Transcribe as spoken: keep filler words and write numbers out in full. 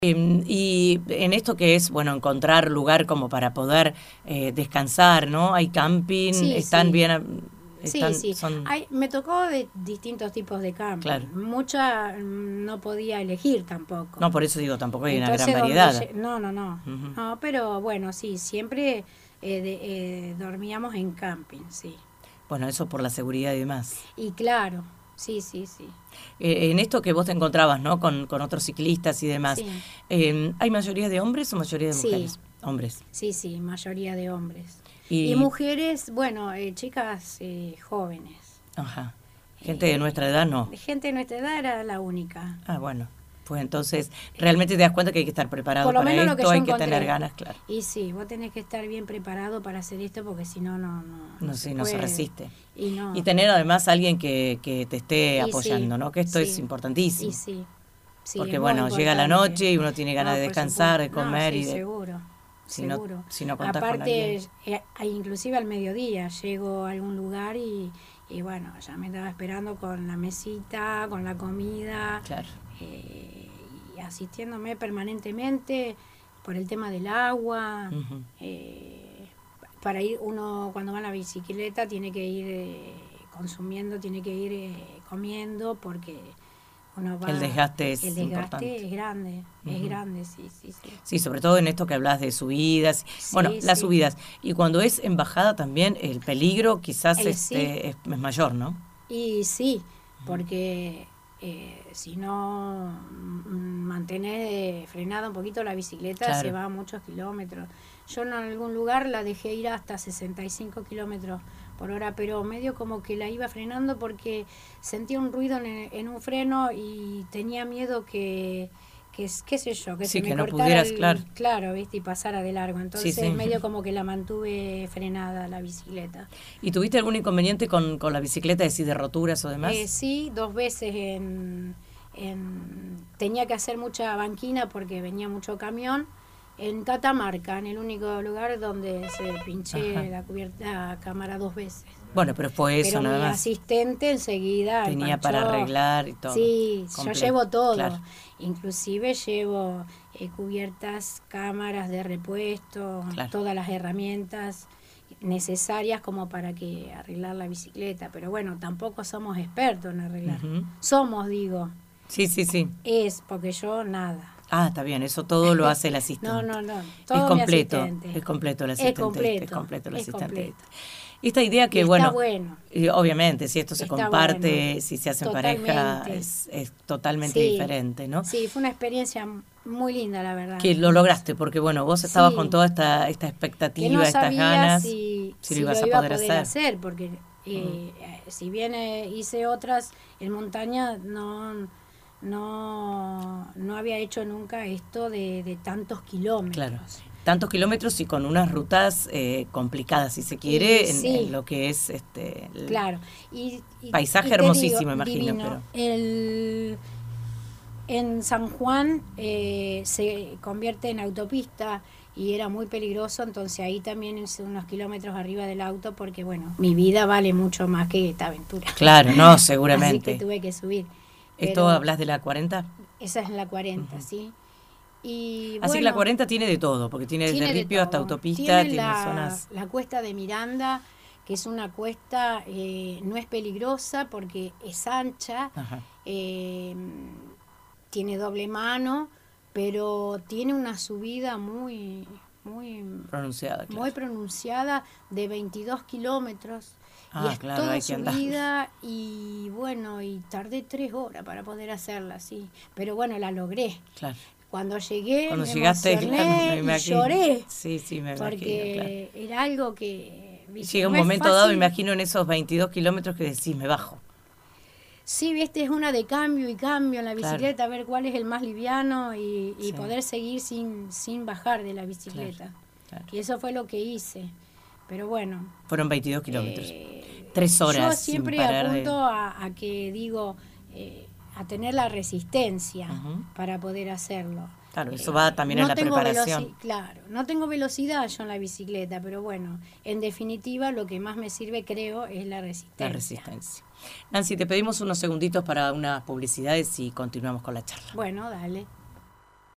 Eh, y en esto que es, bueno, encontrar lugar como para poder eh, descansar, ¿no? Hay camping, Sí, están sí. bien... Están, Sí, sí. son... Hay, me tocó de distintos tipos de camping. Claro. Mucha mm, no podía elegir tampoco. No, por eso digo, tampoco hay Entonces, una gran variedad. Donde, no, no, no. Uh-huh. No, pero bueno, sí, siempre eh, de, eh, dormíamos en camping, sí. Bueno, eso por la seguridad y demás. Y claro, sí, sí, sí. Eh, en esto que vos te encontrabas, ¿no? Con, con otros ciclistas y demás. Sí. Eh, ¿Hay mayoría de hombres o mayoría de mujeres? Sí. Hombres. Sí, sí, mayoría de hombres. Y, y mujeres, bueno, eh, chicas eh, jóvenes. Ajá. Gente de nuestra edad no. Gente de nuestra edad era la única. Ah, bueno. Pues entonces, realmente te das cuenta que hay que estar preparado Por lo para menos esto, lo que yo hay encontré. que tener ganas, claro. Y sí, vos tenés que estar bien preparado para hacer esto porque si no, no, no, no, no, sí, se, no puede. se resiste. Y, no. y tener además a alguien que, que te esté y apoyando, sí, ¿no? Que esto sí, es importantísimo. Y sí, sí, porque bueno, llega la noche y uno tiene ganas no, de descansar, de comer no, sí, y de... seguro. Si seguro. no, si no contás Aparte, con alguien. eh, inclusive al mediodía llego a algún lugar y, y bueno, ya me estaba esperando con la mesita, con la comida. Claro. Eh, y asistiéndome permanentemente por el tema del agua. Uh-huh. eh, para ir, uno cuando va en la bicicleta tiene que ir eh, consumiendo, tiene que ir eh, comiendo porque... Uno va, el desgaste es el desgaste importante. es grande, uh-huh. es grande, sí, sí, sí. Sí, sobre todo en esto que hablas de subidas, sí, bueno, las sí. subidas. Y cuando es en bajada también el peligro quizás el, este, sí. es, es mayor, ¿no? Y sí, porque eh, si no mantenés frenada un poquito la bicicleta, claro. Se va a muchos kilómetros. Yo en algún lugar la dejé ir hasta sesenta y cinco kilómetros por hora, pero medio como que la iba frenando porque sentía un ruido en, en un freno y tenía miedo que, que qué sé yo, que sí, se que me no cortara pudieras, el, claro. claro, viste, y pasara de largo. Entonces sí, sí. medio como que la mantuve frenada la bicicleta. ¿Y tuviste algún inconveniente con, con la bicicleta, decir, de roturas o demás? Eh, sí, dos veces en, en tenía que hacer mucha banquina porque venía mucho camión. En Catamarca, en el único lugar donde se pinché Ajá. la cubierta cámara dos veces. Bueno, pero fue eso pero nada mi más. asistente enseguida tenía empanchó. Para arreglar y todo. Sí, completo. Yo llevo todo. Claro. Inclusive llevo eh, cubiertas, cámaras de repuesto, claro. Todas las herramientas necesarias como para que arreglar la bicicleta. Pero bueno, tampoco somos expertos en arreglar. Uh-huh. Somos, digo. Sí, sí, sí. Es porque yo nada. Ah, está bien, eso todo lo hace el asistente. no, no, no. Todo es completo, mi asistente. es completo el asistente. Es completo, es completo el es asistente. completo. Esta idea que, y está bueno, bueno. Eh, obviamente, si esto se está comparte, bueno. si se hace en Totalmente. pareja, es, es totalmente sí. diferente, ¿no? Sí, fue una experiencia muy linda, la verdad. Que lo lograste, porque, bueno, vos estabas sí. con toda esta esta expectativa, que no estas ganas, si, si, si lo ibas lo a iba poder, a poder hacer. hacer, porque eh, uh-huh. si bien eh, hice otras en montaña, no... no no había hecho nunca esto de, de tantos kilómetros. Claro, tantos kilómetros y con unas rutas eh, complicadas, si se quiere, y, en, sí. en lo que es este el claro. y, y paisaje y hermosísimo, digo, imagino. Divino. Pero El, en San Juan eh, se convierte en autopista y era muy peligroso, entonces ahí también hice unos kilómetros arriba del auto porque, bueno, mi vida vale mucho más que esta aventura. Claro, no, seguramente. Así que tuve que subir. ¿Esto hablas de la cuarenta? Esa es la cuarenta, uh-huh. sí. Y, Así bueno, que la cuarenta tiene de todo, porque tiene, tiene desde ripio hasta autopista, tiene, tiene la, zonas... la cuesta de Miranda, que es una cuesta, eh, no es peligrosa porque es ancha, eh, tiene doble mano, pero tiene una subida muy... muy pronunciada, claro. muy pronunciada de veintidós kilómetros. Ah, y es claro, toda hay que andar. subida y bueno, y tardé tres horas para poder hacerla, sí. Pero bueno, la logré. Claro. Cuando llegué, Cuando me llegaste, emocioné claro, y lloré. Sí, sí, me porque imagino, claro. era algo que... ¿viste? Llega un no momento es dado, me imagino, en esos veintidós kilómetros que decís, me bajo. Sí, viste, es una de cambio y cambio en la bicicleta, claro. A ver cuál es el más liviano y, y sí. poder seguir sin, sin bajar de la bicicleta. Claro, claro. Y eso fue lo que hice. Pero bueno. Fueron veintidós kilómetros. Eh, Tres horas. Yo siempre sin parar apunto de... a, a que, digo, eh, a tener la resistencia uh-huh. para poder hacerlo. Claro, eso va también eh, en no la preparación. Veloci- claro, no tengo velocidad yo en la bicicleta, pero bueno, en definitiva lo que más me sirve, creo, es la resistencia. La resistencia. Nancy, te pedimos unos segunditos para unas publicidades y continuamos con la charla. Bueno, dale.